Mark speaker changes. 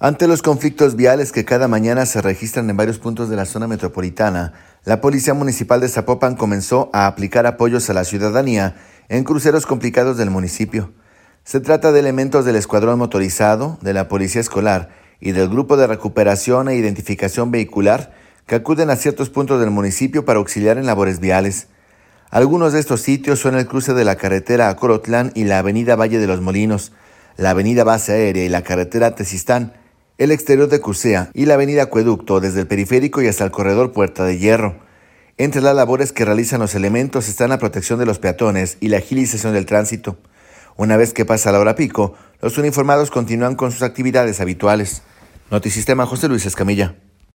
Speaker 1: Ante los conflictos viales que cada mañana se registran en varios puntos de la zona metropolitana, la Policía Municipal de Zapopan comenzó a aplicar apoyos a la ciudadanía en cruceros complicados del municipio. Se trata de elementos del escuadrón motorizado, de la Policía Escolar y del Grupo de Recuperación e Identificación Vehicular que acuden a ciertos puntos del municipio para auxiliar en labores viales. Algunos de estos sitios son el cruce de la carretera a Corotlán y la avenida Valle de los Molinos, la avenida Base Aérea y la carretera Tezistán, el exterior de Cusea y la avenida Acueducto desde el periférico y hasta el corredor Puerta de Hierro. Entre las labores que realizan los elementos están la protección de los peatones y la agilización del tránsito. Una vez que pasa la hora pico, los uniformados continúan con sus actividades habituales. Notisistema, José Luis Escamilla.